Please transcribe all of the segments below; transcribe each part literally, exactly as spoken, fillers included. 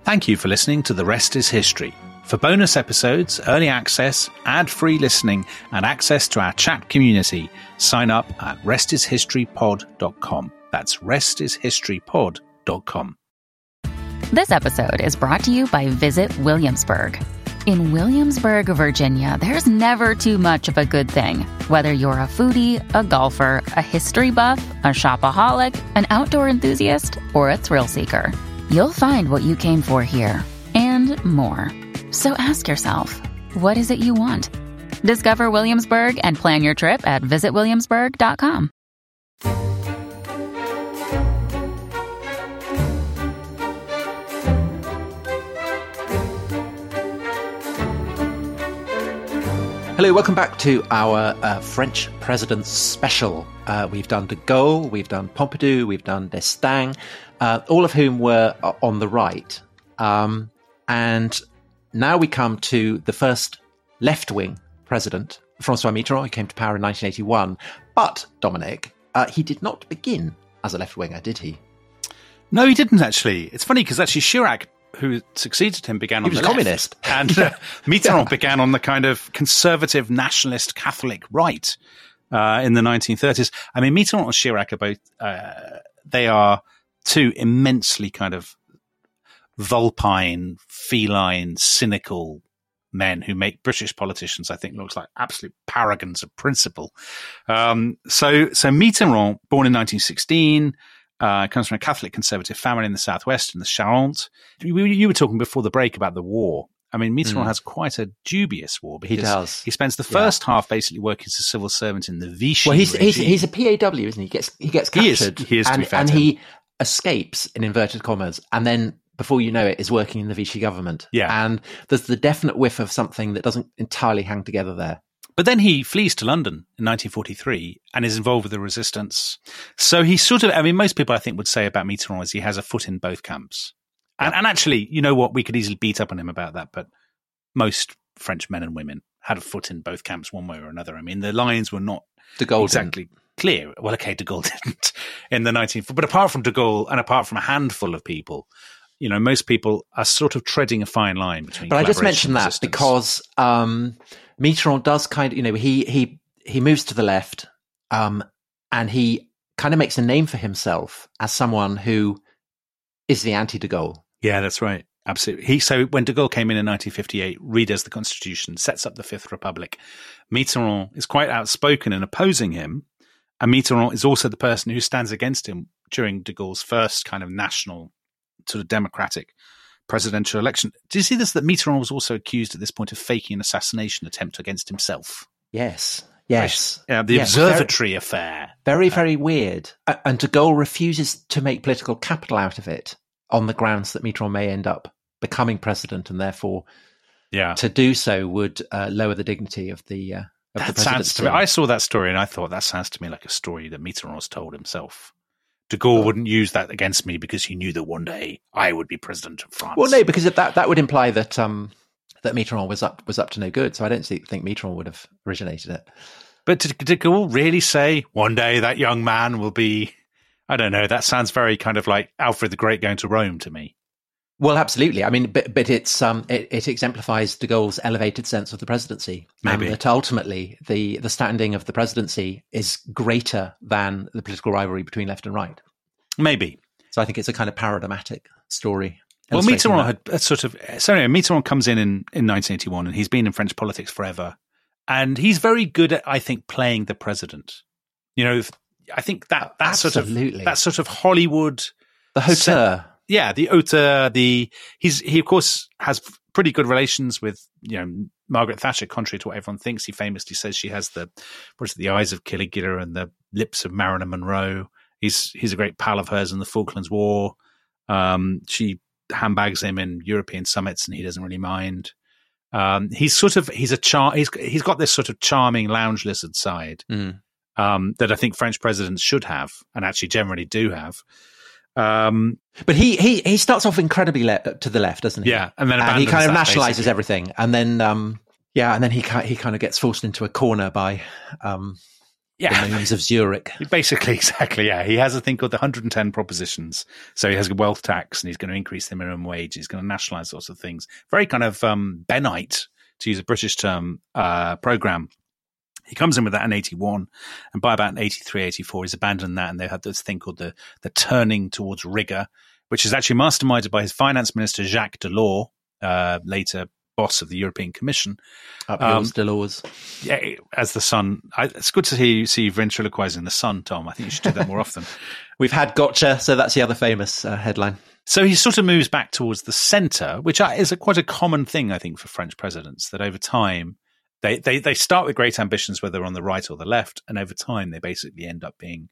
Thank you for listening to The Rest is History. For bonus episodes, early access, ad-free listening, and access to our chat community, sign up at rest is history pod dot com. That's rest is history pod dot com. This episode is brought to you by Visit Williamsburg. In Williamsburg, Virginia, there's never too much of a good thing. Whether you're a foodie, a golfer, a history buff, a shopaholic, an outdoor enthusiast, or a thrill seeker, you'll find what you came for here and more. So ask yourself, what is it you want? Discover Williamsburg and plan your trip at visit williamsburg dot com. Hello, welcome back to our uh, French Presidents special. Uh, we've done de Gaulle, we've done Pompidou, we've done d'Estaing, uh, all of whom were on the right. Um, and now we come to the first left-wing president, Francois Mitterrand, who came to power in nineteen eighty-one. But, Dominic, uh, he did not begin as a left-winger, did he? No, he didn't, actually. It's funny, because actually Chirac, who succeeded him, began on he was the communist. left. And uh, Mitterrand began on the kind of conservative, nationalist, Catholic right uh, in the nineteen thirties. I mean, Mitterrand and Chirac are both, uh, they are two immensely kind of vulpine, feline, cynical men who make British politicians, I think, look like absolute paragons of principle. Um, so, so Mitterrand, born in nineteen sixteen, Uh, comes from a Catholic conservative family in the southwest, in the Charente. You, you were talking before the break about the war. I mean, Mitterrand mm. has quite a dubious war. He does. He spends the first yeah. half basically working as a civil servant in the Vichy Well, he's, regime. he's, he's a P A W, isn't he? He gets, he gets captured. He is, he is and, to be fair and to he him. escapes, in inverted commas, and then, before you know it, is working in the Vichy government. Yeah. And there's the definite whiff of something that doesn't entirely hang together there. But then he flees to London in nineteen forty-three and is involved with the resistance. So he sort of, I mean, most people I think would say about Mitterrand is he has a foot in both camps. And, and actually, you know what, we could easily beat up on him about that, but most French men and women had a foot in both camps one way or another. I mean, the lines were not de Gaulle exactly didn't. clear. Well, okay, de Gaulle didn't in the nineteenth, but apart from de Gaulle and apart from a handful of people, you know, most people are sort of treading a fine line between. But I just mentioned that resistance. because um, Mitterrand does kind of, you know, he he he moves to the left, um, and he kind of makes a name for himself as someone who is the anti-de Gaulle. Yeah, that's right. Absolutely. He so when de Gaulle came in in nineteen fifty-eight, redoes the constitution, sets up the Fifth Republic. Mitterrand is quite outspoken in opposing him, and Mitterrand is also the person who stands against him during de Gaulle's first kind of national, sort of democratic presidential election. Do you see this, that Mitterrand was also accused at this point of faking an assassination attempt against himself? Yes. Yes. Yeah, the yes. observatory very, affair. Very, very uh, weird. And de Gaulle refuses to make political capital out of it on the grounds that Mitterrand may end up becoming president, and therefore yeah. to do so would uh, lower the dignity of the uh, of that the presidency. Sounds to me, I saw that story and I thought that sounds to me like a story that Mitterrand has told himself. De Gaulle oh. wouldn't use that against me because he knew that one day I would be president of France. Well, no, because that that would imply that um, that Mitterrand was up was up to no good. So I don't think Mitterrand would have originated it. But did de Gaulle really say one day that young man will be? I don't know. That sounds very kind of like Alfred the Great going to Rome to me. Well, absolutely. I mean, but but it's um it, it exemplifies de Gaulle's elevated sense of the presidency. Maybe. And that ultimately the the standing of the presidency is greater than the political rivalry between left and right. Maybe. So I think it's a kind of paradigmatic story. Well, Mitterrand had a sort of so anyway, Mitterrand comes in, in in nineteen eighty-one, and he's been in French politics forever, and he's very good at, I think, playing the president. You know, I think that that Absolutely. sort of that sort of Hollywood, the hauteur. Set, Yeah, the hauteur, the he's he of course has pretty good relations with, you know, Margaret Thatcher, contrary to what everyone thinks. He famously says she has the what is it, the eyes of Caligula and the lips of Marilyn Monroe. He's he's a great pal of hers in the Falklands War. Um, she handbags him in European summits, and he doesn't really mind. Um, he's sort of he's a char he's he's got this sort of charming lounge lizard side mm. um, that I think French presidents should have, and actually generally do have. Um, but he, he, he starts off incredibly le- to the left, doesn't he? Yeah. And then and he kind of that, nationalizes basically. everything. And then, um, yeah, and then he, he kind of gets forced into a corner by, um, Yeah. The moons of Zurich. Basically, exactly, yeah. He has a thing called the one hundred ten propositions. So he has a wealth tax, and he's going to increase the minimum wage. He's going to nationalize lots of things. Very kind of um, Bennite, to use a British term, uh, program. He comes in with that in eighty-one, and by about eighty-three, eighty-four, he's abandoned that, and they had this thing called the, the turning towards rigor, which is actually masterminded by his finance minister, Jacques Delors, uh, later boss of the European Commission. Up yours, um, Delors. Yeah, as the Sun. I, it's good to hear you, see you ventriloquizing the Sun, Tom. I think you should do that more often. We've had Gotcha, so that's the other famous uh, headline. So he sort of moves back towards the centre, which is a, quite a common thing, I think, for French presidents, that over time they, they, they start with great ambitions, whether on the right or the left, and over time they basically end up being,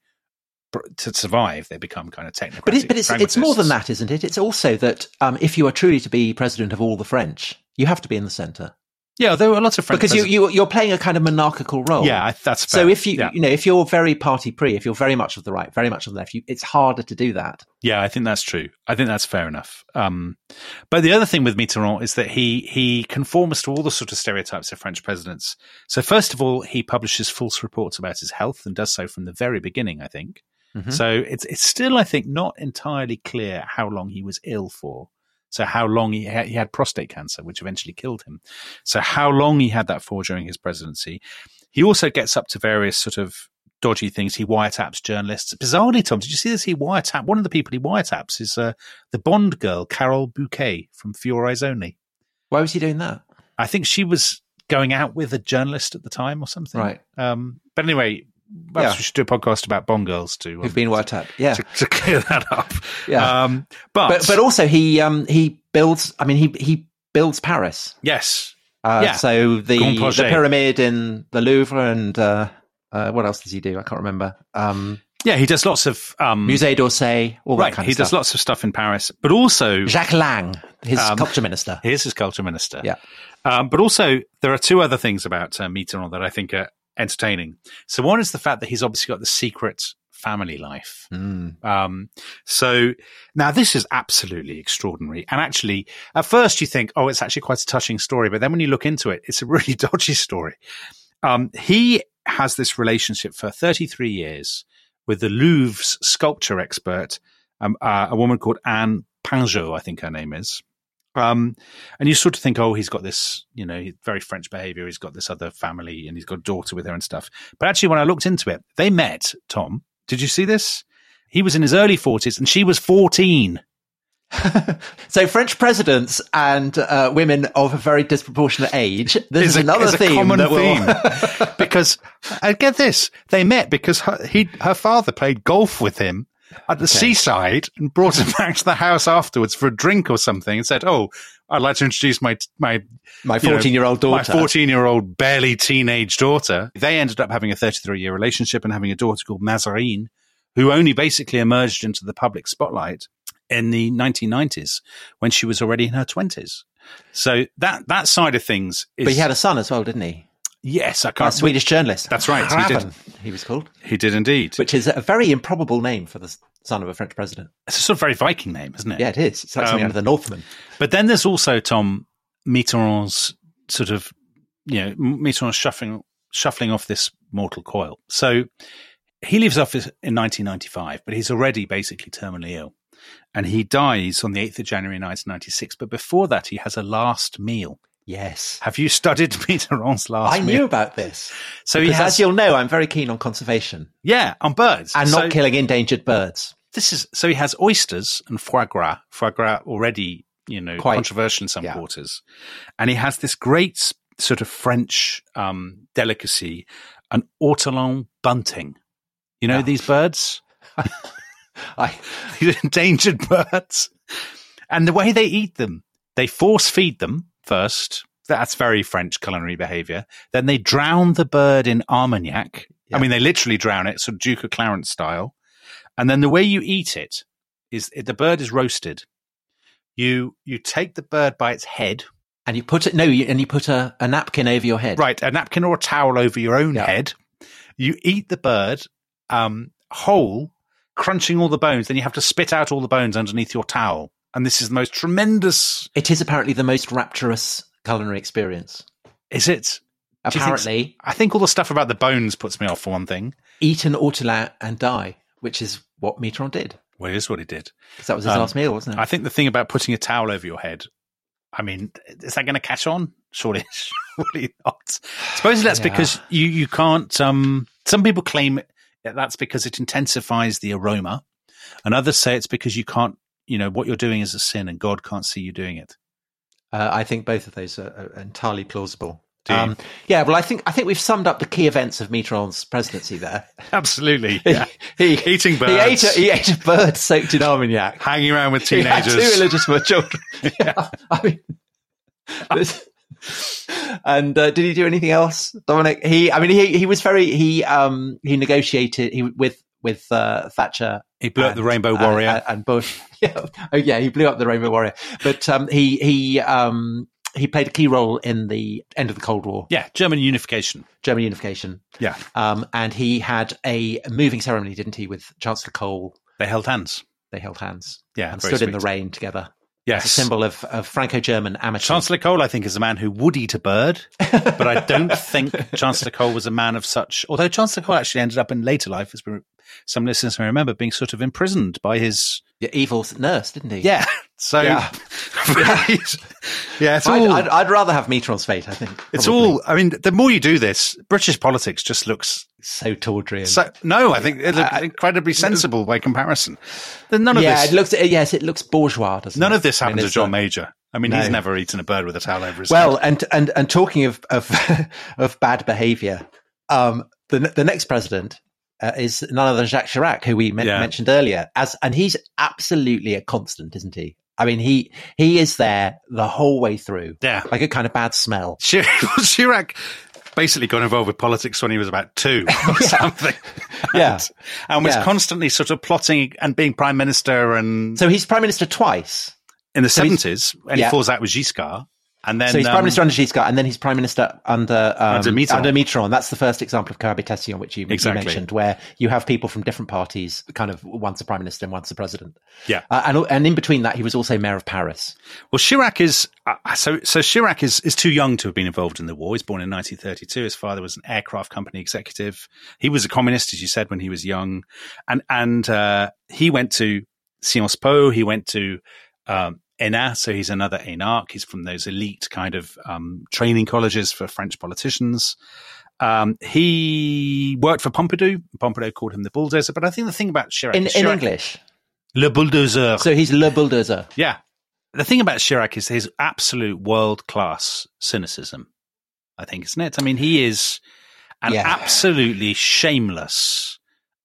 to survive, they become kind of technocratic. But, it, but it's, it's more than that, isn't it? It's also that um, if you are truly to be president of all the French, you have to be in the centre. Yeah, there were lots of French because you, you you're playing a kind of monarchical role. Yeah, that's fair. So if you yeah. you know if you're very party pre, if you're very much of the right, very much of the left, you, it's harder to do that. Yeah, I think that's true. I think that's fair enough. Um, but the other thing with Mitterrand is that he he conforms to all the sort of stereotypes of French presidents. So first of all, he publishes false reports about his health and does so from the very beginning, I think. Mm-hmm. So it's it's still, I think, not entirely clear how long he was ill for. So how long he had, he had prostate cancer, which eventually killed him. So how long he had that for during his presidency. He also gets up to various sort of dodgy things. He wiretaps journalists. Bizarrely, Tom, did you see this? He wiretap one of the people he wiretaps is uh, the Bond girl, Carole Bouquet from For Your Eyes Only. Why was he doing that? I think she was going out with a journalist at the time or something. Right. Um, but anyway, perhaps yeah. we should do a podcast about Bond girls to um, who've been wiretapped. Yeah, to, to clear that up. Yeah, um, but, but but also he um he builds. I mean he he builds Paris. Yes. Uh, yeah. So the the pyramid in the Louvre and uh, uh, what else does he do? I can't remember. Um, yeah, he does lots of um, Musée d'Orsay. All right. That kind he of stuff. does lots of stuff in Paris, but also Jacques Lang, his um, culture minister. He's his culture minister. Yeah. Um, but also there are two other things about uh, Mitterrand that I think are entertaining. So one is the fact that he's obviously got the secret family life. Mm. Um, so now this is absolutely extraordinary. And actually, at first you think, oh, it's actually quite a touching story. But then when you look into it, it's a really dodgy story. Um, he has this relationship for thirty-three years with the Louvre's sculpture expert, um, uh, a woman called Anne Pinjot, I think her name is. Um, and you sort of think, oh, he's got this, you know, very French behavior. He's got this other family and he's got a daughter with her and stuff. But actually, when I looked into it, they met, Tom. Did you see this? He was in his early forties and she was fourteen. So French presidents and uh, women of a very disproportionate age. This is a, another a theme. common that theme. will... Because, uh, get this, they met because her, he, her father played golf with him at the okay. seaside and brought him back to the house afterwards for a drink or something and said, oh, I'd like to introduce my my my fourteen-year-old daughter. My fourteen-year-old barely teenage daughter. They ended up having a thirty-three-year relationship and having a daughter called Mazarine, who only basically emerged into the public spotlight in the nineteen nineties when she was already in her twenties. So that that side of things is... But he had a son as well, didn't he? Yes, I can't... A Swedish journalist. That's right. Raven, he did. He was called. He did indeed. Which is a very improbable name for the son of a French president. It's a sort of very Viking name, isn't it? Yeah, it is. It's like something um, out of the Northman. But then there's also, Tom, Mitterrand's sort of, you know, Mitterrand shuffling, shuffling off this mortal coil. So he leaves office in nineteen ninety-five, but he's already basically terminally ill. And he dies on the eighth of January nineteen ninety-six. But before that, he has a last meal. Yes. Have you studied Mitterrand's last I meal? I knew about this. So because he has, as you'll know, I'm very keen on conservation. Yeah, on birds. And so, not killing endangered birds. This is so he has oysters and foie gras. Foie gras already, you know, Quite, controversial in some yeah. quarters. And he has this great sort of French um, delicacy, an ortolan bunting. You know yeah. these birds? I These endangered birds. And the way they eat them, they force feed them first. That's very French culinary behavior. Then they drown the bird in Armagnac. Yeah. I mean, they literally drown it, sort of Duke of Clarence style. And then the way you eat it is the bird is roasted. You you take the bird by its head. And you put it, no, you, and you put a, a napkin over your head. Right, a napkin or a towel over your own yeah. head. You eat the bird um, whole, crunching all the bones. Then you have to spit out all the bones underneath your towel. And this is the most tremendous... It is apparently the most rapturous culinary experience. Is it? apparently. I think all the stuff about the bones puts me off, for one thing. Eat an ortolan and die, which is what Mitterrand did. Well, it is what he did. Because that was his um, last meal, wasn't it? I think the thing about putting a towel over your head, I mean, is that going to catch on? Surely, surely not. Supposedly that's yeah. because you, you can't, um, some people claim that that's because it intensifies the aroma, and others say it's because you can't, you know, what you're doing is a sin and God can't see you doing it. Uh, I think both of those are, are entirely plausible. Um, yeah, well, I think I think we've summed up the key events of Mitterrand's presidency there. Absolutely, yeah. he, he, eating birds. He ate, a, he ate a bird soaked in Armagnac, hanging around with teenagers. He had two illegitimate children. yeah, I mean, this, and uh, did he do anything else, Dominic? He, I mean, he he was very he um he negotiated he with with uh, Thatcher. He blew and, up the Rainbow Warrior and, and Bush. Yeah, oh yeah, he blew up the Rainbow Warrior. But um, he he um. He played a key role in the end of the Cold War. Yeah, German unification. German unification. Yeah. Um, and he had a moving ceremony, didn't he, with Chancellor Kohl? They held hands. They held hands. Yeah, and stood sweet. in the rain together. Yes. As a symbol of, of Franco-German amity. Chancellor Kohl, I think, is a man who would eat a bird, but I don't think Chancellor Kohl was a man of such... Although Chancellor Kohl actually ended up in later life, as some listeners may remember, being sort of imprisoned by his... Yeah, evil nurse, didn't he? Yeah. So... Yeah. yeah, it's I'd, all... I'd, I'd rather have Mitterrand's fate, I think. Probably. It's all... I mean, the more you do this, British politics just looks... So tawdry. So, no, I think it looks uh, incredibly sensible by comparison. None of yeah, this... it looks, yes, it looks bourgeois, doesn't None it? of this happened I mean, to John uh, Major. I mean, no. he's never eaten a bird with a towel over his well, head. and and and talking of of, of bad behaviour, um, the the next president uh, is none other than Jacques Chirac, who we men- Yeah. mentioned earlier, as and he's absolutely a constant, isn't he? I mean, he he is there the whole way through, Yeah. like a kind of bad smell. Chirac, Chirac basically got involved with politics when he was about two or Yeah. something. Yeah. And, and was Yeah. constantly sort of plotting and being prime minister and So he's prime minister twice. in the so he's- seventies, and yeah. he falls out with Giscard. And then So he's um, prime minister under Giscard, and then he's prime minister under um, Under Mitterrand. under Mitterrand. That's the first example of cohabitation, which you, you Exactly. mentioned, where you have people from different parties, kind of once a prime minister and once a president. Yeah. Uh, and and in between that, he was also mayor of Paris. Well, Chirac is uh, so so. Chirac is is too young to have been involved in the war. He's born in nineteen thirty-two. His father was an aircraft company executive. He was a communist, as you said, when he was young, and and uh, he went to Sciences Po. He went to um, E N A, so he's another énarque. He's from those elite kind of um, training colleges for French politicians. Um, he worked for Pompidou. Pompidou called him the bulldozer. But I think the thing about Chirac, In, is in Chirac English. le bulldozer. So he's le bulldozer. Yeah. The thing about Chirac is his absolute world-class cynicism, I think, isn't it? I mean, he is an Yeah. absolutely shameless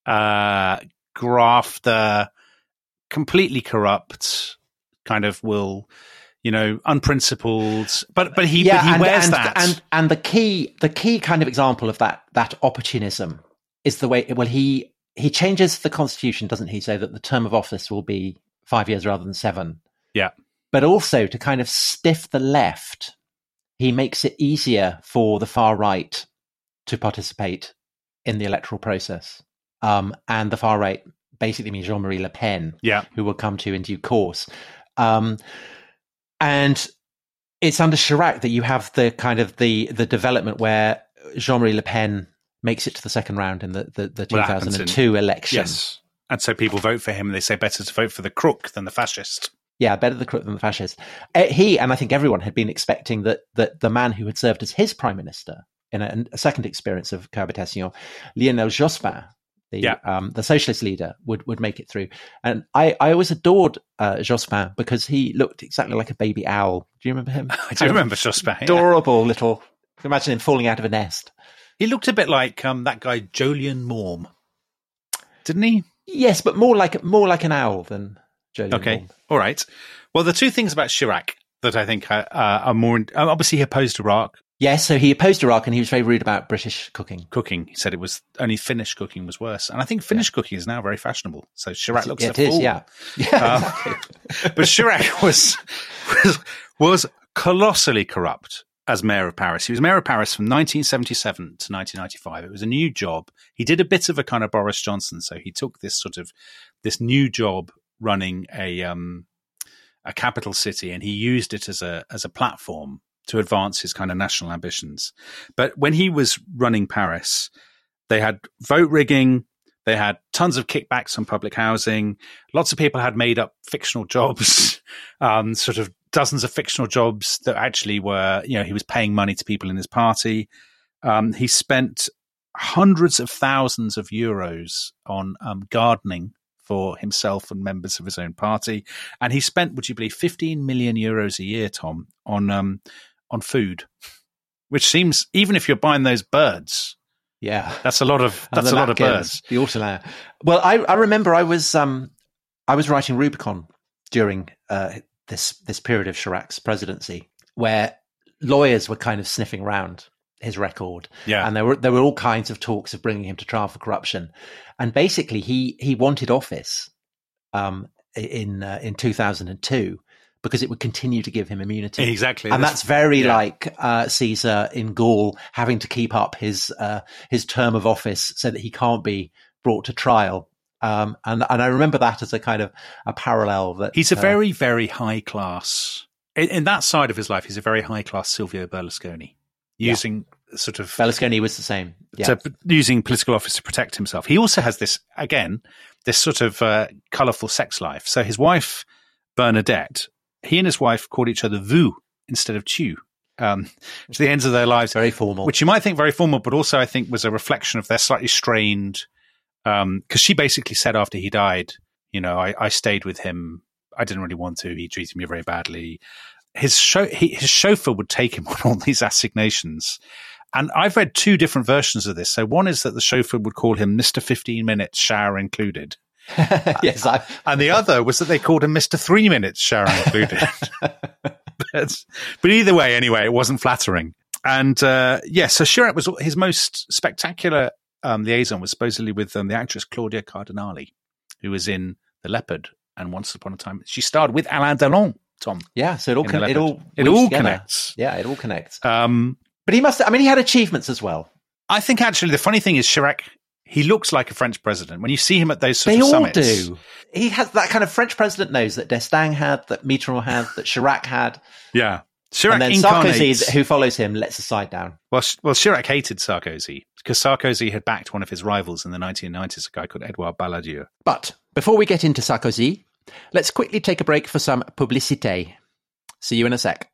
uh, grafter, completely corrupt, kind of will, you know, unprincipled. But but he, Yeah, but he and, wears and, that. And, and the key the key kind of example of that that opportunism is the way, well, he, he changes the constitution, doesn't he, so that the term of office will be five years rather than seven. Yeah. But also to kind of stiff the left, he makes it easier for the far right to participate in the electoral process. Um, and the far right basically means Jean-Marie Le Pen, Yeah. who we'll come to in due course. Um, and it's under Chirac that you have the kind of the the development where Jean-Marie Le Pen makes it to the second round in the, the, the Well, two that happens thousand in- two election. Yes. And so people vote for him and they say better to vote for the crook than the fascist. Yeah, better the crook than the fascist. Uh, he, and I think everyone, had been expecting that that the man who had served as his prime minister in a, a second experience of cohabitation, Lionel Jospin, the Yeah. um, the socialist leader, would, would make it through. And I, I always adored uh, Jospin because he looked exactly like a baby owl. Do you remember him? I do remember Jospin. Yeah. Adorable little. Imagine him falling out of a nest. He looked a bit like um, that guy Jolyon Morm, didn't he? Yes, but more like more like an owl than Jolyon Okay, Morm. all right. Well, the two things about Chirac that I think uh, are more obviously he opposed Iraq Yes, so he opposed Iraq and he was very rude about British cooking. cooking. He said it was only Finnish cooking was worse, and I think Finnish cooking is now very fashionable. So Chirac looks Yeah, a it is, fool. yeah. Yeah, Uh, exactly. But Chirac was, was was colossally corrupt as mayor of Paris. He was mayor of Paris from nineteen seventy-seven to nineteen ninety-five. It was a new job. He did a bit of a kind of Boris Johnson. So he took this sort of this new job running a um, a capital city, and he used it as a as a platform to advance his kind of national ambitions. But when he was running Paris, they had vote rigging, they had tons of kickbacks on public housing, lots of people had made up fictional jobs, um, sort of dozens of fictional jobs that actually were, you know, he was paying money to people in his party. Um, he spent hundreds of thousands of euros on um, gardening for himself and members of his own party. And he spent, would you believe, fifteen million euros a year, Tom, on um, on food, which seems, even if you're buying those birds, yeah, that's a lot of that's a lot of birds. The Ortolan. Well, I, I remember I was um, I was writing Rubicon during uh, this this period of Chirac's presidency, where lawyers were kind of sniffing around his record, yeah, and there were there were all kinds of talks of bringing him to trial for corruption, and basically he he wanted office um, in uh, in two thousand two because it would continue to give him immunity. Exactly, and this, that's very yeah. like uh, Caesar in Gaul having to keep up his uh, his term of office so that he can't be brought to trial. Um, and and I remember that as a kind of a parallel that he's a uh, very very high class in, in that side of his life. He's a very high class Silvio Berlusconi. Using yeah. sort of Berlusconi was the same, yeah. to, using political office to protect himself. He also has this, again, this sort of uh, colourful sex life. So his wife, Bernadette, he and his wife called each other vous instead of tu, um, to the ends of their lives. Very formal. Which you might think very formal, but also I think was a reflection of their slightly strained, because um, she basically said after he died, you know, I, I stayed with him. I didn't really want to. He treated me very badly. His show, he, his chauffeur would take him on all these assignations. And I've read two different versions of this. So one is that the chauffeur would call him Mister fifteen minutes, shower included. Yes, I... And the other was that they called him Mister three minutes, shower included. but, but either way, anyway, it wasn't flattering. And uh, yeah, so Chirac was his most spectacular um, liaison was supposedly with um, the actress Claudia Cardinali, who was in The Leopard and Once Upon a Time. She starred with Alain Delon. Tom, yeah, so it all con- it all it all together. connects. Yeah, it all connects. Um, but he must. I mean, he had achievements as well. I think actually the funny thing is Chirac. He looks like a French president when you see him at those sort they of all summits. do. He has that kind of French president nose that d'Estaing had, that Mitterrand had, that Chirac had. Yeah, Chirac and then incarnates... Sarkozy, who follows him, lets the side down. Well, well, Chirac hated Sarkozy because Sarkozy had backed one of his rivals in the nineteen nineties, a guy called Edouard Balladur. But before we get into Sarkozy, let's quickly take a break for some publicité. See you in a sec.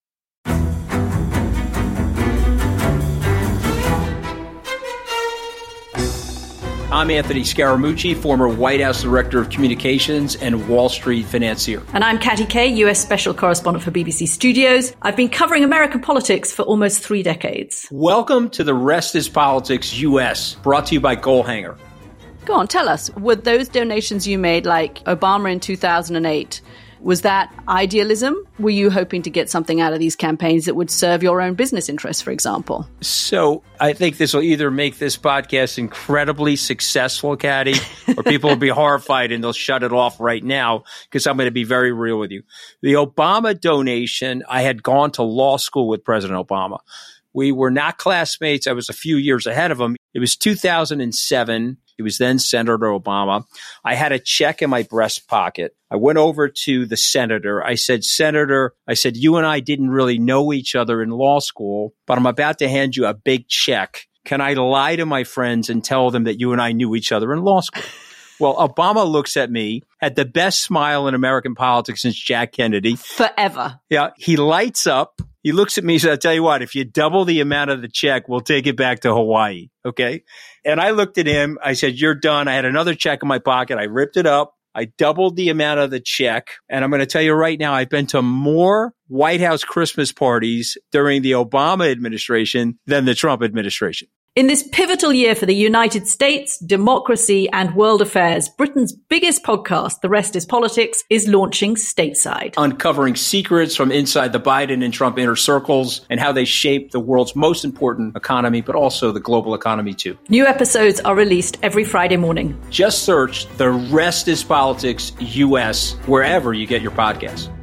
I'm Anthony Scaramucci, former White House Director of Communications and Wall Street financier. And I'm Katty Kay, U S Special Correspondent for B B C Studios. I've been covering American politics for almost three decades. Welcome to The Rest is Politics U S, brought to you by Goalhanger. Go on, tell us, were those donations you made, like Obama in two thousand eight, was that idealism? Were you hoping to get something out of these campaigns that would serve your own business interests, for example? So I think this will either make this podcast incredibly successful, Katty, or people will be horrified and they'll shut it off right now because I'm going to be very real with you. The Obama donation, I had gone to law school with President Obama. We were not classmates. I was a few years ahead of him. It was two thousand seven. He was then Senator Obama. I had a check in my breast pocket. I went over to the senator. I said, Senator, I said, you and I didn't really know each other in law school, but I'm about to hand you a big check. Can I lie to my friends and tell them that you and I knew each other in law school? Well, Obama looks at me, had the best smile in American politics since Jack Kennedy. Forever. Yeah. He lights up. He looks at me and says, I'll tell you what, if you double the amount of the check, we'll take it back to Hawaii. Okay. And I looked at him. I said, you're done. I had another check in my pocket. I ripped it up. I doubled the amount of the check. And I'm going to tell you right now, I've been to more White House Christmas parties during the Obama administration than the Trump administration. In this pivotal year for the United States, democracy, and world affairs, Britain's biggest podcast, The Rest is Politics, is launching stateside. Uncovering secrets from inside the Biden and Trump inner circles and how they shape the world's most important economy, but also the global economy too. New episodes are released every Friday morning. Just search The Rest is Politics U S wherever you get your podcasts.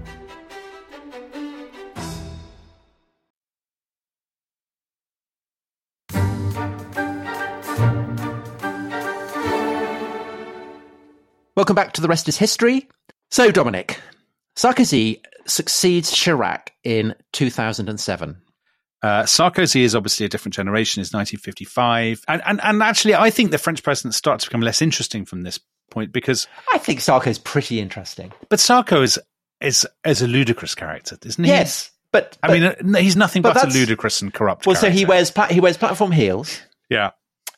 Welcome back to The Rest is History. So, Dominic, Sarkozy succeeds Chirac in two thousand seven. Uh, Sarkozy is obviously a different generation. Is nineteen fifty-five, and, and and actually, I think the French presidents start to become less interesting from this point because I think Sarko is pretty interesting. But Sarko is is is a ludicrous character, isn't he? Yes, but, I but mean, he's nothing but, but a ludicrous and corrupt. Well, character. so he wears pla- he wears platform heels. Yeah.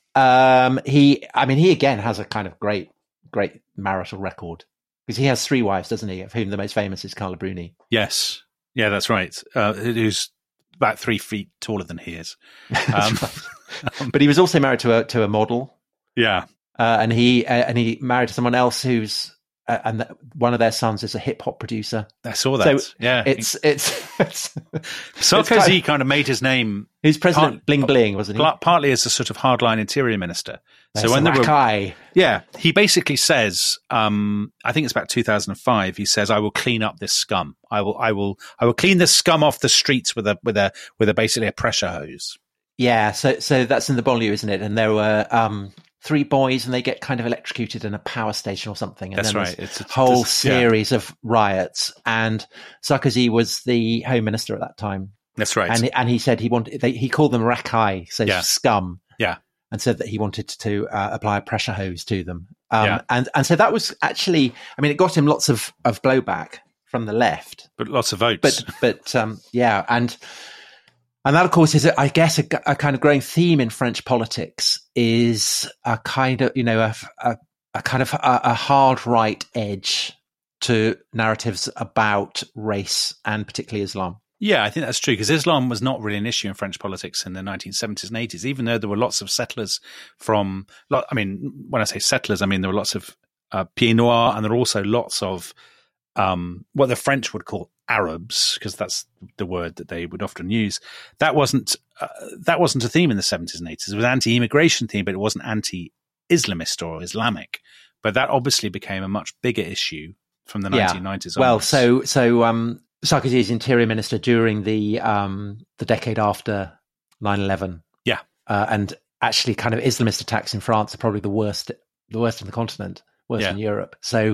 Um. He. I mean, he again has a kind of great great marital record because he has three wives, doesn't he? Of whom the most famous is Carla Bruni. Yes. Yeah, that's right. Uh, who's about three feet taller than he is. Um, but he was also married to a to a model. Yeah, uh, and he uh, and he married to someone else who's uh, and th- one of their sons is a hip hop producer. I saw that. So yeah, it's it's, it's Sarkozy it's kind, of, kind of made his name. He's president part, bling bling, wasn't he? Partly as a sort of hardline interior minister. There's so when there were, yeah, he basically says, um, I think it's about two thousand five. He says, "I will clean up this scum. I will, I will, I will clean this scum off the streets with a with a with a basically a pressure hose." Yeah, so so that's in the banlieue, isn't it? And there were um, three boys, and they get kind of electrocuted in a power station or something. And that's then right. It's a a whole this, series yeah. of riots, and Sarkozy was the home minister at that time. That's right. And and he said he wanted they, he called them racailles, so yeah. scum. Yeah. And said that he wanted to uh, apply a pressure hose to them. Um, yeah. and, and so that was actually, I mean, it got him lots of, of blowback from the left. But lots of votes. But, but um, yeah. And and that, of course, is, I guess, a, a kind of growing theme in French politics is a kind of, you know, a, a, a kind of a, a hard right edge to narratives about race and particularly Islam. Yeah, I think that's true because Islam was not really an issue in French politics in the nineteen seventies and eighties, even though there were lots of settlers from, I mean, when I say settlers, I mean, there were lots of uh, Pieds Noirs and there were also lots of um, what the French would call Arabs, because that's the word that they would often use. That wasn't, uh, that wasn't a theme in the seventies and eighties. It was an anti-immigration theme, but it wasn't anti-Islamist or Islamic. But that obviously became a much bigger issue from the nineteen nineties yeah. Well, onwards. so, so, um, Sarkozy is interior minister during the um, the decade after nine eleven. Yeah, uh, and actually, kind of Islamist attacks in France are probably the worst, the worst in the continent, worse yeah. in Europe. So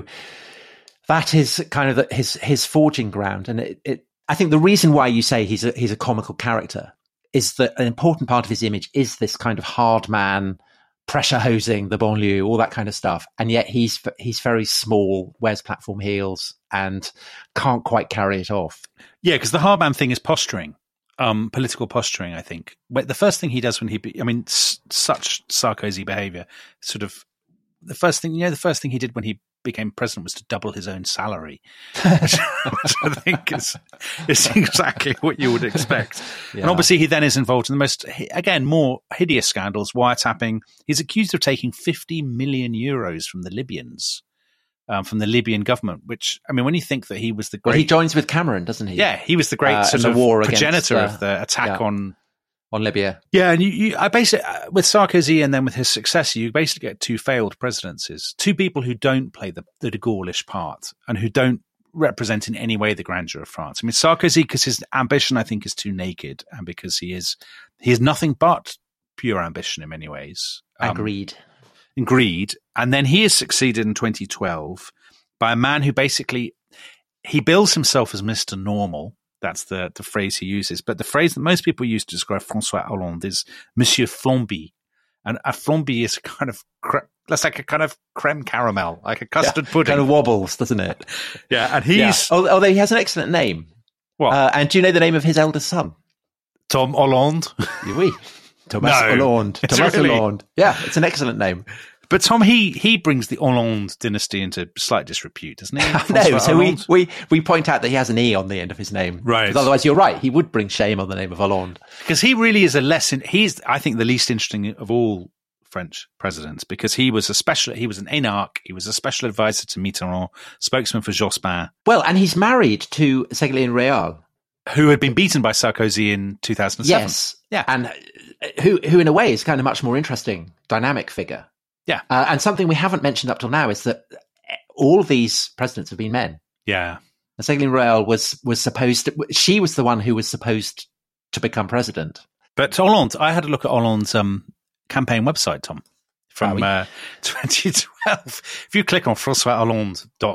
that is kind of the, his his forging ground. And it, it, I think the reason why you say he's a he's a comical character is that an important part of his image is this kind of hard man, pressure hosing the banlieue, all that kind of stuff. And yet he's he's very small, wears platform heels, and can't quite carry it off. Yeah, because the hard man thing is posturing, um, political posturing, I think. But the first thing he does when he, be, I mean, s- such Sarkozy behavior, sort of, the first thing, you know, the first thing he did when he became president was to double his own salary, which, which I think is, is exactly what you would expect. Yeah. And obviously he then is involved in the most, again, more hideous scandals, wiretapping. He's accused of taking fifty million euros from the Libyans. Um, from the Libyan government, which, I mean, when you think that he was the great... Well, he joins with Cameron, doesn't he? Yeah, he was the great uh, sort the of war progenitor against, uh, of the attack yeah, on... On Libya. Yeah, and you, you, I basically, uh, with Sarkozy and then with his successor, you basically get two failed presidencies. Two people who don't play the, the de Gaulle-ish part and who don't represent in any way the grandeur of France. I mean, Sarkozy, because his ambition, I think, is too naked and because he is, he is nothing but pure ambition in many ways. Um, Agreed. And greed. And then he is succeeded in twenty twelve by a man who basically, he bills himself as Mister Normal. That's the, the phrase he uses. But the phrase that most people use to describe François Hollande is Monsieur Flamby. And a flamby is kind of, that's like a kind of creme caramel, like a custard yeah, pudding. Kind of wobbles, doesn't it? yeah, and he's... Yeah. Although he has an excellent name. What? Uh, and do you know the name of his eldest son? Tom Hollande. Oui. Thomas no, Hollande. Thomas really? Hollande. Yeah, it's an excellent name. But Tom, he he brings the Hollande dynasty into slight disrepute, doesn't he? No, so we, we, we point out that he has an E on the end of his name. Right. Otherwise, you're right. He would bring shame on the name of Hollande. Because he really is a lesson. He's, I think, the least interesting of all French presidents because he was a special, he was an énarque, he was a special advisor to Mitterrand, spokesman for Jospin. Well, and he's married to Ségolène Royal. Who had been beaten by Sarkozy in two thousand seven. Yes. Yeah. And who, who in a way is kind of much more interesting, dynamic figure. Yeah. Uh, and something we haven't mentioned up till now is that all of these presidents have been men. Yeah. And Ségolène Royal was, was supposed to, she was the one who was supposed to become president. But Hollande, I had a look at Hollande's um, campaign website, Tom, from uh, twenty twelve. If you click on François Hollande dot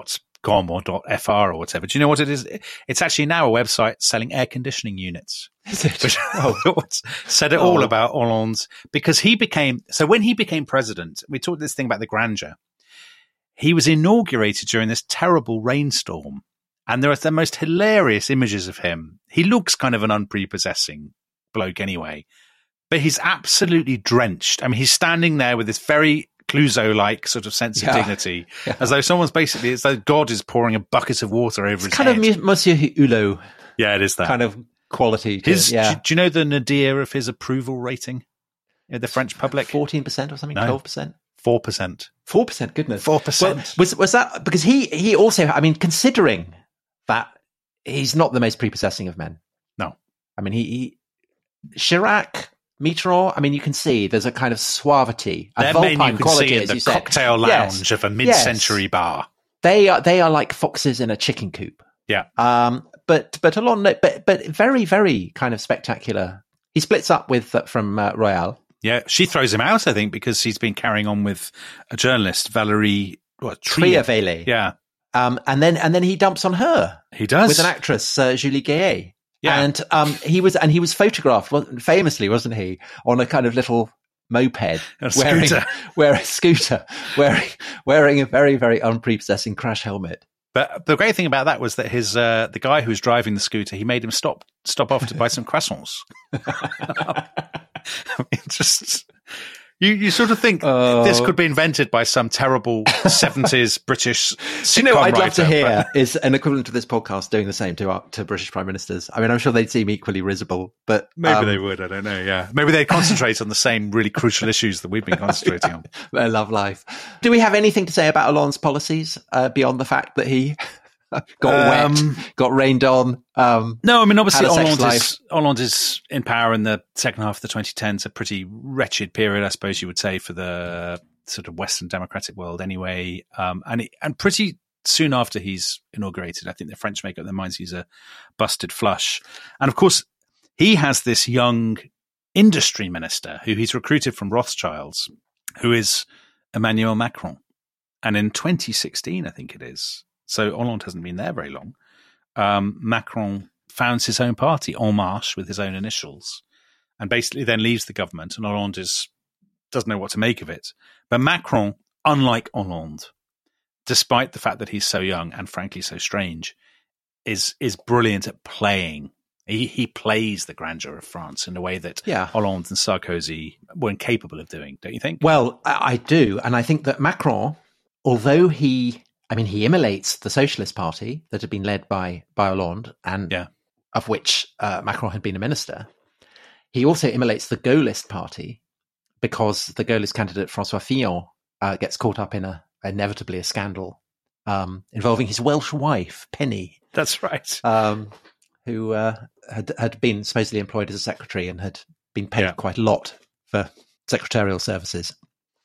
com or .fr or whatever. Do you know what it is? It's actually now a website selling air conditioning units. Is it? Which Oh. said it Oh. all about Hollande, because he became, so when he became president, we talked this thing about the grandeur. He was inaugurated during this terrible rainstorm, and there are the most hilarious images of him. He looks kind of an unprepossessing bloke anyway, but he's absolutely drenched. I mean, he's standing there with this very Clouseau-like sort of sense of Yeah. dignity, Yeah. as though someone's basically, as though God is pouring a bucket of water over his Kind head. of Monsieur Hulot Yeah, it is that. kind of quality. To, His, yeah. do, do you know the nadir of his approval rating in the French public? fourteen percent or something, No. twelve percent? Four percent. four percent, goodness. Four percent. Well, was, was that, because he, he also, I mean, considering that he's not the most prepossessing of men. No. I mean, he, he Chirac, Mitterrand, I mean, you can see there's a kind of suavity, a They're men you vulpine can quality, see in as the you said. cocktail Yes. lounge of a mid-century Yes. bar. They are, they are like foxes in a chicken coop. Yeah. Um, but, but along, but, but very, very kind of spectacular. He splits up with, uh, from uh, Royale. Yeah, she throws him out, I think, because he's been carrying on with a journalist, Valerie what, Trier. Trier-Vele. Yeah, Um, and then, and then he dumps on her. he does. With an actress, uh, Julie Gayet. Yeah. And um, he was, and he was photographed wasn't- famously, wasn't he, on a kind of little moped, A wearing, scooter. wearing a scooter, wearing wearing a very very unprepossessing crash helmet. But the great thing about that was that his uh, the guy who was driving the scooter, he made him stop stop off to buy some croissants. I mean, just you, you sort of think Oh. this could be invented by some terrible seventies British sitcom Do you know what I'd love to writer, hear but- is an equivalent to this podcast doing the same to our, to British prime ministers. I mean, I'm sure they'd seem equally risible, but Maybe um, they would. I don't know. Yeah, maybe they'd concentrate on the same really crucial issues that we've been concentrating on. I love life. Do we have anything to say about Hollande's policies uh, beyond the fact that he got Um, wet, got rained on? Um, No, I mean, obviously, Had a sex Hollande is, Hollande is in power in the second half of the twenty tens, a pretty wretched period, I suppose you would say, for the sort of Western democratic world anyway. Um, and, it, and pretty soon after he's inaugurated, I think the French make up their minds he's a busted flush. And of course, he has this young industry minister who he's recruited from Rothschilds, who is Emmanuel Macron. And in twenty sixteen, I think it is, so Hollande hasn't been there very long, um, Macron founds his own party, En Marche, with his own initials, and basically then leaves the government, and Hollande is, doesn't know what to make of it. But Macron, unlike Hollande, despite the fact that he's so young and frankly so strange, is is brilliant at playing. He, he plays the grandeur of France in a way that Yeah. Hollande and Sarkozy were incapable of doing, don't you think? Well, I I do. And I think that Macron, although he, I mean, he immolates the Socialist Party that had been led by, by Hollande and Yeah. of which uh, Macron had been a minister, he also immolates the Gaullist Party because the Gaullist candidate François Fillon uh, gets caught up in a inevitably a scandal um, involving his Welsh wife, Penny, That's right. um, who uh, had had been supposedly employed as a secretary and had been paid Yeah. quite a lot for secretarial services.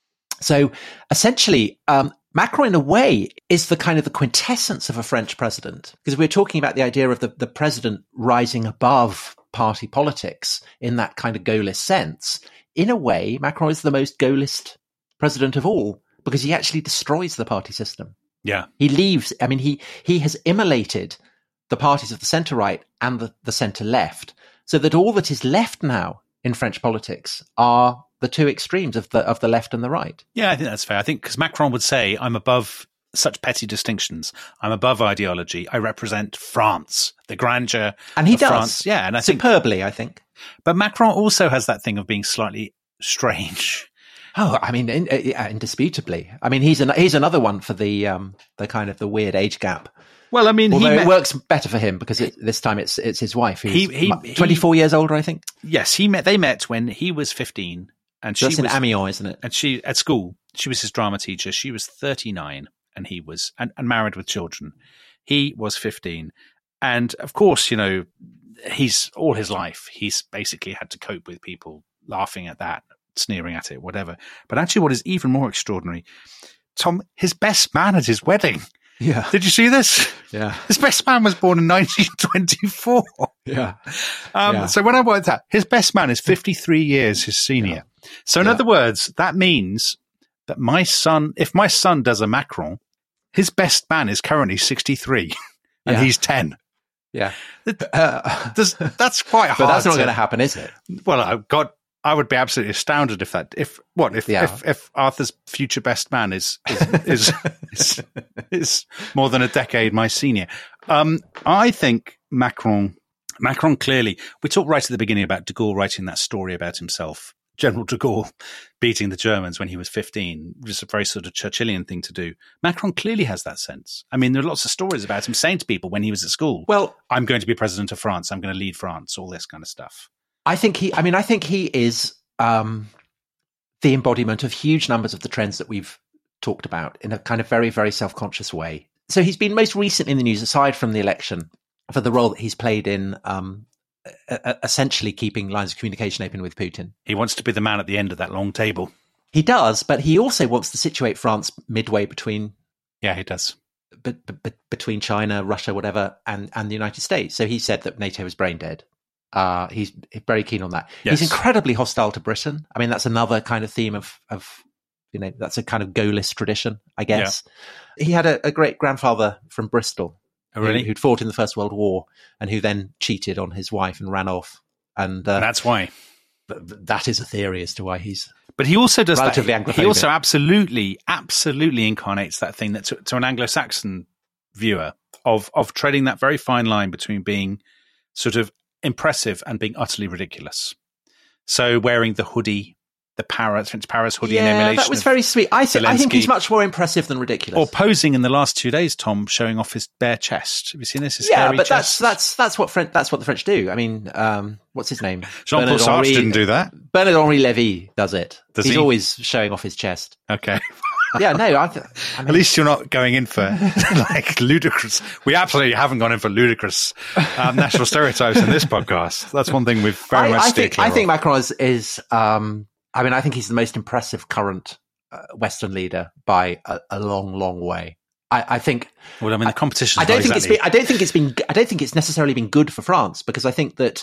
So essentially, um, Macron, in a way, is the kind of the quintessence of a French president, because we're talking about the idea of the, the president rising above party politics in that kind of Gaullist sense. In a way, Macron is the most Gaullist president of all because he actually destroys the party system. Yeah. He leaves, I mean, he, he has immolated the parties of the centre right and the, the centre left, so that all that is left now in French politics are the two extremes of the of the left and the right. Yeah, I think that's fair. I think because Macron would say, I'm above such petty distinctions. I'm above ideology. I represent France, the grandeur And he of does. France. Yeah, and I think, Superbly, I think. but Macron also has that thing of being slightly strange. Oh, I mean, in, uh, indisputably. I mean, he's an, he's another one for the um the kind of the weird age gap. Well, I mean, Although he it met, works better for him because it, this time it's it's his wife who's He- he- mu- twenty-four years older, I think. yes, he met. They met when he was fifteen, and she That's in was, Amiens, isn't it? and she at school. She was his drama teacher. She was thirty-nine, and he was and, and married with children. He was fifteen, and of course, you know, he's all his life. He's basically had to cope with people laughing at that, sneering at it, whatever. But actually, what is even more extraordinary, Tom, his best man at his wedding. Yeah, Did you see this? yeah, His best man was born in nineteen twenty-four. yeah. Um, Yeah. So when I worked out, his best man is fifty-three years his senior. So in Yeah. other words, that means that my son, if my son does a Macron, his best man is currently sixty-three, and Yeah. he's ten. Yeah. Uh, that's quite hard. But that's not to- going to happen, is it? Well, I God, I would be absolutely astounded if that, if what, if Yeah. if, if Arthur's future best man is is is, is is more than a decade my senior. Um, I think Macron, Macron clearly. We talked right at the beginning about de Gaulle writing that story about himself. General de Gaulle beating the Germans when he was fifteen, just a very sort of Churchillian thing to do. Macron clearly has that sense. I mean, there are lots of stories about him saying to people when he was at school, Well, I'm going to be president of France. I'm going to lead France, all this kind of stuff. I think he, I mean, I think he is um, the embodiment of huge numbers of the trends that we've talked about in a kind of very, very self-conscious way. So he's been most recently in the news, aside from the election, for the role that he's played in um, essentially keeping lines of communication open with Putin. He wants to be the man at the end of that long table. He does, but he also wants to situate France midway between Yeah, he does. be, be, between China, Russia, whatever, and, and the United States. So he said that NATO is brain dead. Uh, he's very keen on that. Yes. He's incredibly hostile to Britain. I mean, that's another kind of theme of, of you know, that's a kind of Gaullist tradition, I guess. Yeah. He had a, a great grandfather from Bristol. Oh, really? Who, who'd fought in the First World War and who then cheated on his wife and ran off. And uh, that's why. That is a theory as to why he's. But he also does that. Relatively He also absolutely, absolutely incarnates that thing that to, to an Anglo-Saxon viewer of of treading that very fine line between being sort of impressive and being utterly ridiculous. So wearing the hoodie, the Paris, Prince Paris hoodie in Yeah, emulation that was of very sweet. I, th- I think Zelensky. he's much more impressive than ridiculous. Or posing in the last two days, Tom, showing off his bare chest. Have you seen this? His yeah, hairy but chest? that's that's that's what French that's what the French do. I mean, um, what's his name? Jean-Paul Bernard Sartre Henri- didn't do that. Bernard Henri Lévy does it. Does He's he? always showing off his chest. Okay. Yeah, no, I, th- I mean, At least you're not going in for like ludicrous. We absolutely haven't gone in for ludicrous um, national stereotypes in this podcast. That's one thing we've very I, much I steered think clear I think of. Macron is, is um, I mean, I think he's the most impressive current uh, Western leader by a, a long, long way. I, I think. Well, I mean, the competition. I don't think it's been. I don't think it's been. I don't think it's necessarily been good for France because I think that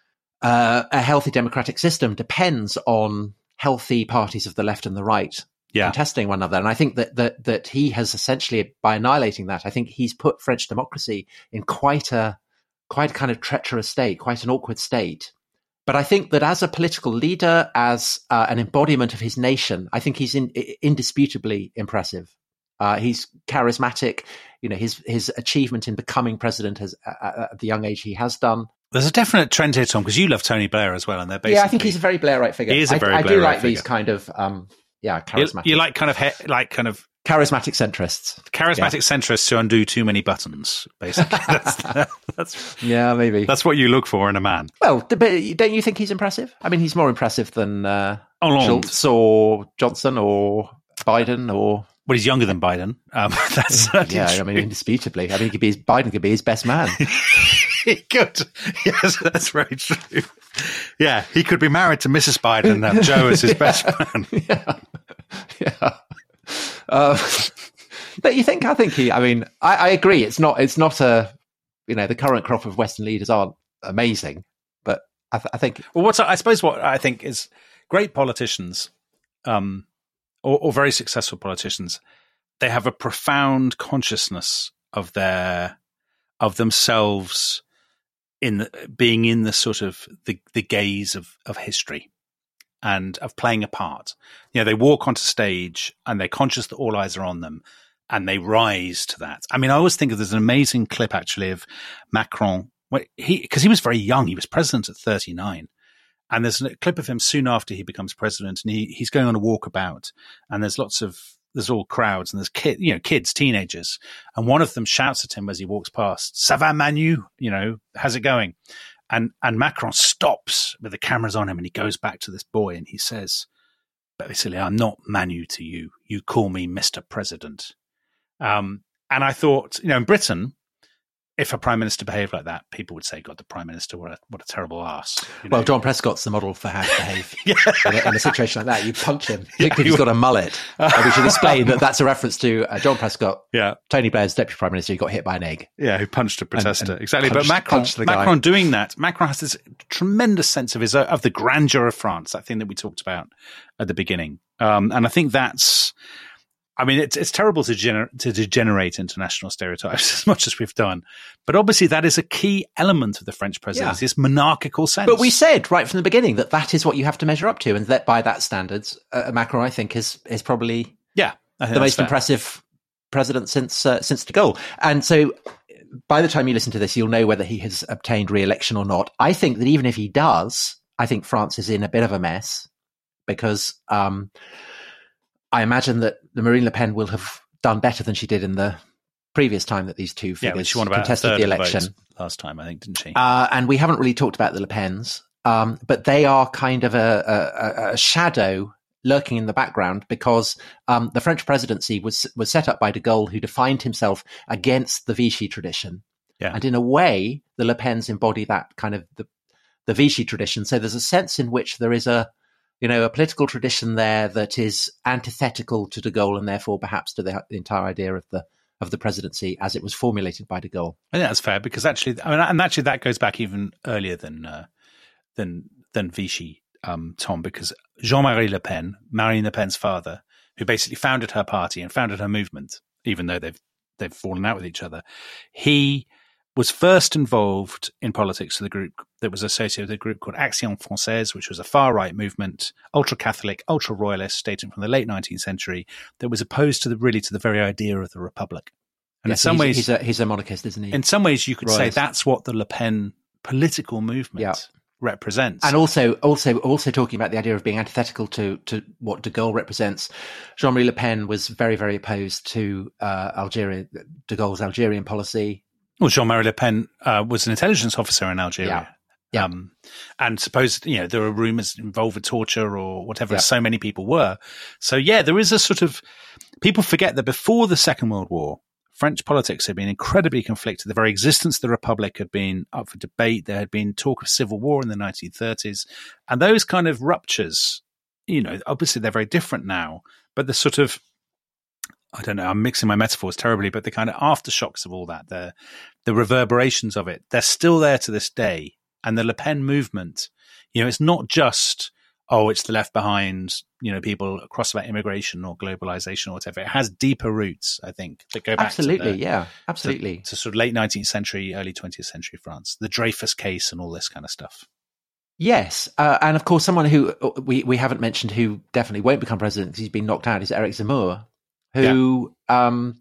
uh, a healthy democratic system depends on healthy parties of the left and the right yeah. contesting one another. And I think that that that he has essentially, by annihilating that, I think he's put French democracy in quite a quite a kind of treacherous state, quite an awkward state. But I think that as a political leader, as uh, an embodiment of his nation, I think he's in, indisputably impressive. Uh, he's charismatic. You know, his his achievement in becoming president has, uh, at the young age he has done. There's a definite trend here, Tom, because you love Tony Blair as well, and they're basically. Yeah, I think he's a very Blairite figure. He is a very I, I do Blairite like figure. these kind of, um, yeah, You, charismatic, you like kind of he, like kind of charismatic centrists. charismatic Yeah. centrists who undo too many buttons. Basically, that's, that's Yeah, maybe. that's what you look for in a man. Well, but don't you think he's impressive? I mean, he's more impressive than uh, Hollande. Schultz or Johnson or Biden or. Well, he's younger than Biden. Um, that's certainly Yeah, I true. mean, indisputably. I mean, he could be his, Biden could be his best man. He could. Yes, that's very true. Yeah, he could be married to Missus Biden and have Joe as his best man. yeah, yeah. Uh, but you think? I think he. I mean, I, I agree. It's not. It's not a. You know, the current crop of Western leaders aren't amazing, but I, th- I think. Well, what's I suppose what I think is great politicians, um, or, or very successful politicians, they have a profound consciousness of their of themselves in the, being in the sort of the, the gaze of, of history and of playing a part. You know, they walk onto stage and they're conscious that all eyes are on them and they rise to that. I mean, I always think of there's an amazing clip actually of Macron, he because he was very young. He was president at thirty-nine. And there's a clip of him soon after he becomes president, and he, he's going on a walkabout, and there's lots of there's all crowds, and there's kid, you know, kids, teenagers, and one of them shouts at him as he walks past, "Ça va, Manu? You know, how's it going?" And and Macron stops with the cameras on him, and he goes back to this boy, and he says, "Basically, I'm not Manu to you. You call me Mister President." Um, and I thought, you know, in Britain, if a prime minister behaved like that, people would say, "God, the prime minister, what a what a terrible ass." You know? Well, John Prescott's the model for how to behave Yeah. in, a, in a situation like that. You punch him, Yeah, particularly if he's got a mullet. And we should explain that that's a reference to uh, John Prescott, yeah. Tony Blair's deputy prime minister, who got hit by an egg. Yeah, who punched a protester. and exactly. punched- but Macron, punched the guy. Macron doing that, Macron has this tremendous sense of his of the grandeur of France, that thing that we talked about at the beginning. Um, and I think that's I mean, it's it's terrible to, gener- to degenerate into national stereotypes as much as we've done. But obviously that is a key element of the French presidency, Yeah. this monarchical sense. But we said right from the beginning that that is what you have to measure up to, and that by that standards, uh, Macron, I think, is is probably yeah, I think the that's most fair. impressive president since uh, since de Gaulle. And so by the time you listen to this, you'll know whether he has obtained re-election or not. I think that even if he does, I think France is in a bit of a mess because um, I imagine that the Marine Le Pen will have done better than she did in the previous time that these two Yeah, but figures she won about a contested third the of the election. votes last time, I think, didn't she? Uh, and we haven't really talked about the Le Pens, um, but they are kind of a, a, a shadow lurking in the background because um, the French presidency was was set up by de Gaulle, who defined himself against the Vichy tradition. Yeah. And in a way, the Le Pens embody that kind of the, the Vichy tradition. So there's a sense in which there is a, you know, a political tradition there that is antithetical to de Gaulle and therefore perhaps to the, the entire idea of the of the presidency as it was formulated by de Gaulle. I think that's fair because actually, I mean, and actually that goes back even earlier than uh, than than Vichy, um, Tom, because Jean-Marie Le Pen, Marine Le Pen's father, who basically founded her party and founded her movement, even though they've they've fallen out with each other, he was first involved in politics with a group that was associated with a group called Action Française, which was a far-right movement, ultra-Catholic, ultra-royalist, dating from the late nineteenth century, that was opposed to the really to the very idea of the republic. And Yes, in some he's, ways, he's a, he's a monarchist, isn't he? in some ways, you could say Royalist. that's what the Le Pen political movement Yeah. represents. And also, also, also talking about the idea of being antithetical to, to what de Gaulle represents. Jean-Marie Le Pen was very, very opposed to uh, Algeria, de Gaulle's Algerian policy. Well, Jean-Marie Le Pen uh, was an intelligence officer in Algeria. Yeah. Yeah. Um, and supposed, you know, there were rumors involved with torture or whatever, Yeah. as so many people were. So, yeah, there is a sort of, people forget that before the Second World War, French politics had been incredibly conflicted. The very existence of the Republic had been up for debate. There had been talk of civil war in the nineteen thirties. And those kind of ruptures, you know, obviously they're very different now, but the sort of, I don't know, I'm mixing my metaphors terribly, but the kind of aftershocks of all that, the the reverberations of it, they're still there to this day. And the Le Pen movement, you know, it's not just, oh, it's the left behind, you know, people across about immigration or globalization or whatever. It has deeper roots, I think, that go back Absolutely, to the, yeah, absolutely. to, to sort of late nineteenth century, early twentieth century France, the Dreyfus case and all this kind of stuff. Yes, uh, and of course, someone who we, we haven't mentioned who definitely won't become president because he's been knocked out is Eric Zemmour, who, um,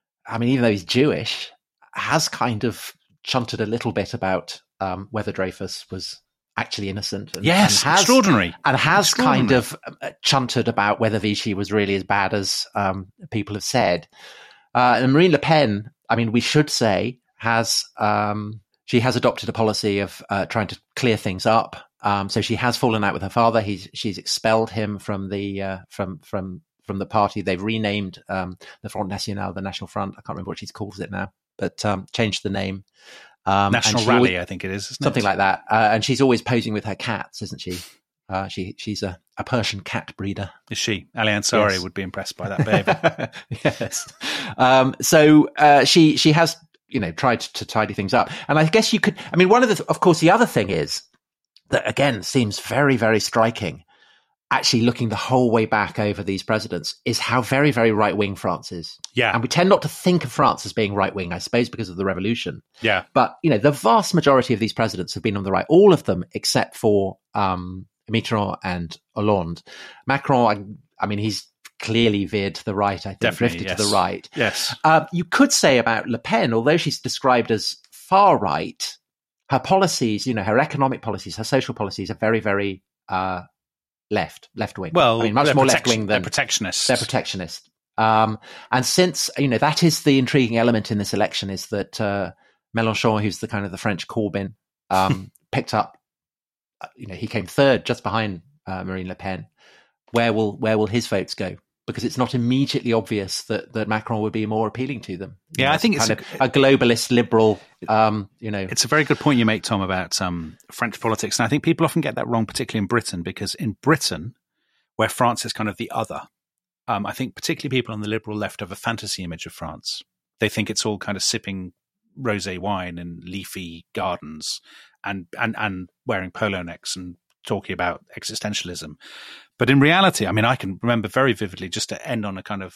I mean, even though he's Jewish, has kind of chunted a little bit about um, whether Dreyfus was actually innocent. And, Yes, and has, extraordinary. And has kind Extraordinary. of uh, chunted about whether Vichy was really as bad as um, people have said. Uh, and Marine Le Pen, I mean, we should say, has um, she has adopted a policy of uh, trying to clear things up. Um, so she has fallen out with her father. He's she's expelled him from the uh, from from from the party. They've renamed um, the Front National, the National Front. I can't remember what she calls it now, but um, changed the name. Um, National and she Rally, always- I think it is. Isn't something it? like that. Uh, and she's always posing with her cats, isn't she? Uh, she she's a, a Persian cat breeder. Is she? Ali Ansari Yes. would be impressed by that behavior. Yes. Um, so uh, she she has you know tried to tidy things up, and I guess you could. I mean, one of the of course the other thing is that again seems very very striking. Actually, looking the whole way back over these presidents is how very very right wing France is. Yeah. And we tend not to think of France as being right wing, I suppose, because of the revolution. Yeah. But you know, the vast majority of these presidents have been on the right. All of them, except for um, Mitterrand and Hollande. Macron, I, I mean, he's clearly veered to the right. I think Definitely, drifted yes. to the right. Yes. Uh, you could say about Le Pen, although she's described as far right, her policies, you know, her economic policies, her social policies are very, very uh, left, left wing. Well, I mean, much they're more left protection- wing they're than protectionists. they're protectionist. Um, and since, you know, that is the intriguing element in this election is that uh, Mélenchon, who's the kind of the French Corbyn, um, picked up, uh, you know, he came third just behind uh, Marine Le Pen. Where will where will his votes go? Because it's not immediately obvious that, that Macron would be more appealing to them. You Yeah, know, I think kind it's of a globalist liberal, um, you know. It's a very good point you make, Tom, about um, French politics. And I think people often get that wrong, particularly in Britain, because in Britain, where France is kind of the other, um, I think particularly people on the liberal left have a fantasy image of France. They think it's all kind of sipping rosé wine in leafy gardens and, and, and wearing polo necks and talking about existentialism. But in reality, I mean, I can remember very vividly, just to end on a kind of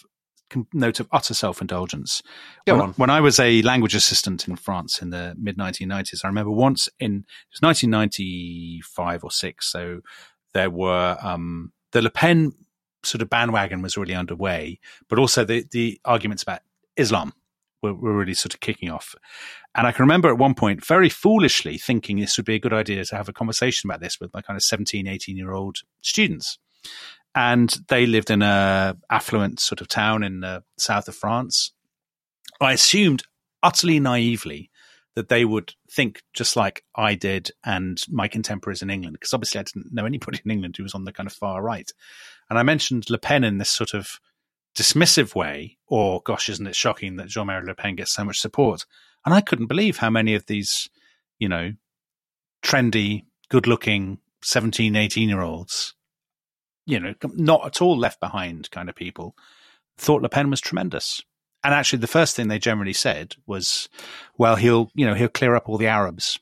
note of utter self-indulgence. Go when, on. when I was a language assistant in France in the mid nineteen nineties, I remember once in it was nineteen ninety-five or six. So there were um, the Le Pen sort of bandwagon was really underway, but also the the arguments about Islam were, were really sort of kicking off. And I can remember at one point very foolishly thinking this would be a good idea to have a conversation about this with my kind of seventeen, eighteen year old students. And they lived in a affluent sort of town in the south of France. I assumed utterly naively that they would think just like I did and my contemporaries in England, because obviously I didn't know anybody in England who was on the kind of far right. And I mentioned Le Pen in this sort of dismissive way, or gosh, isn't it shocking that Jean-Marie Le Pen gets so much support? And I couldn't believe how many of these, you know, trendy, good-looking seventeen, eighteen-year-olds, you know, not at all left behind kind of people, thought Le Pen was tremendous. And actually the first thing they generally said was, well, he'll, you know, he'll clear up all the Arabs.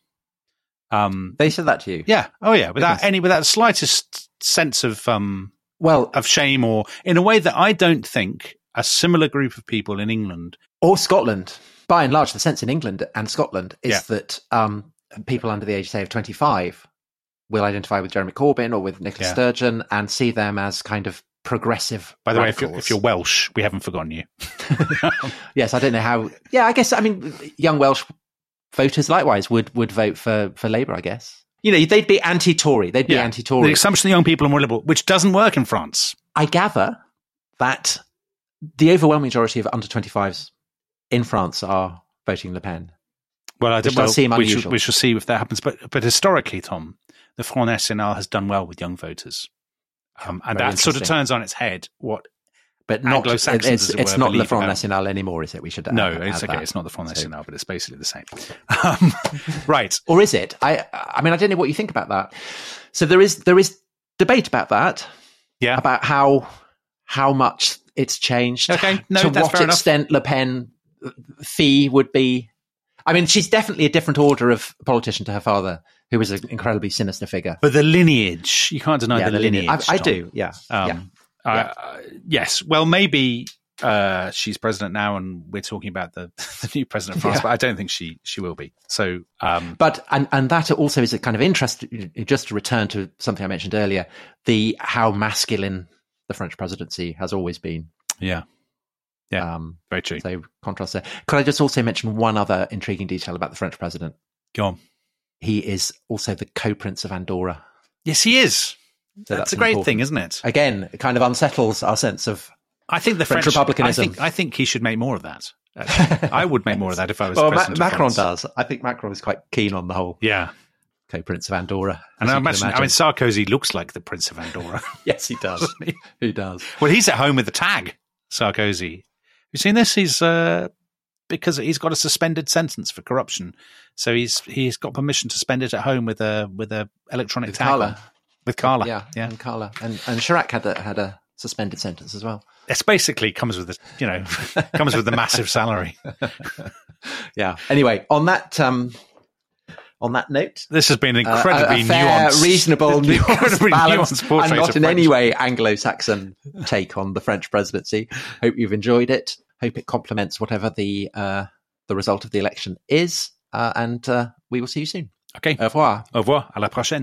Um, They said that to you? yeah. Oh yeah. Without Goodness. any, without the slightest sense of, um, Well, of shame, or in a way that I don't think a similar group of people in England. or Scotland. By and large, the sense in England and Scotland is Yeah. that um, people under the age, say, of twenty-five will identify with Jeremy Corbyn or with Nicola Yeah. Sturgeon and see them as kind of progressive By the way, if you're, radicals. if you're Welsh, we haven't forgotten you. Yes, I don't know how. Yeah, I guess, I mean, young Welsh voters likewise would, would vote for, for Labour, I guess. You know, they'd be anti-Tory. They'd be The anti-Tory. assumption that young people are more liberal, which doesn't work in France. I gather that the overwhelming majority of under twenty-fives in France are voting Le Pen. Well, I Which don't, does well, seem we, unusual. shall, we shall see if that happens. But but historically, Tom, the Front National has done well with young voters. Um, and Very that sort of interesting. turns on its head what But not, Anglo-Saxons, it's, as it it's were, not Le believe Front about- National anymore, is it? We should No, add, it's add okay. that. It's not the Front So- National, but it's basically the same. Um, right. Or is it? I I mean, I don't know what you think about that. So there is there is debate about that, Yeah. about how how much it's changed. Okay. No, to that's what fair enough. extent Le Pen fee would be. I mean, she's definitely a different order of politician to her father, who was an incredibly sinister figure. But the lineage, you can't deny Yeah, the, the lineage. lineage. I, I Tom. do. Yeah. Um, yeah. uh, Yeah. uh, yes. Well, maybe uh, she's president now, and we're talking about the, the new president of France. Yeah. But I don't think she she will be. So, um, But and and that also is a kind of interest. Just to return to something I mentioned earlier, the how masculine the French presidency has always been. yeah, Yeah. Um, very true. so contrast there. Could I just also mention one other intriguing detail about the French president? Go on. He is also the co-prince of Andorra. Yes, he is. So that's, that's a great important. thing, isn't it? Again, it kind of unsettles our sense of. I think the French French, republicanism. I think, I think he should make more of that. actually. I would make more of that if I was Well, Ma- president. of Macron France. does. I think Macron is quite keen on the whole Yeah. co-prince of Andorra. And as I you can imagine, I mean, Sarkozy looks like the Prince of Andorra. yes, he does. He does. Well, he's at home with the tag, Sarkozy. You seen this? He's uh, because he's got a suspended sentence for corruption, so he's he's got permission to spend it at home with a with a electronic With tag Carla. on. With Carla. Yeah, yeah. and Carla and and Chirac had a, had a suspended sentence as well. It's basically comes with the you know comes with the massive salary. Yeah. Anyway, on that um, on that note, This has been uh, incredibly a, a fair, nuanced, reasonable, nuanced, incredibly balanced, nuanced portrait and not of in French. any way Anglo-Saxon take on the French presidency. Hope you've enjoyed it. Hope it complements whatever the uh, the result of the election is. Uh, and uh, we will see you soon. Okay. Au revoir. Au revoir. À la prochaine.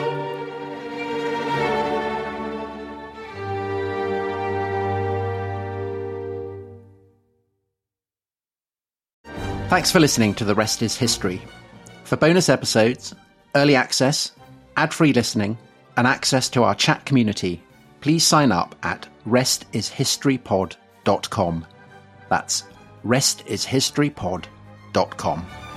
Thanks for listening to The Rest is History. For bonus episodes, early access, ad-free listening, and access to our chat community, please sign up at rest is history pod dot com. That's rest is history pod dot com.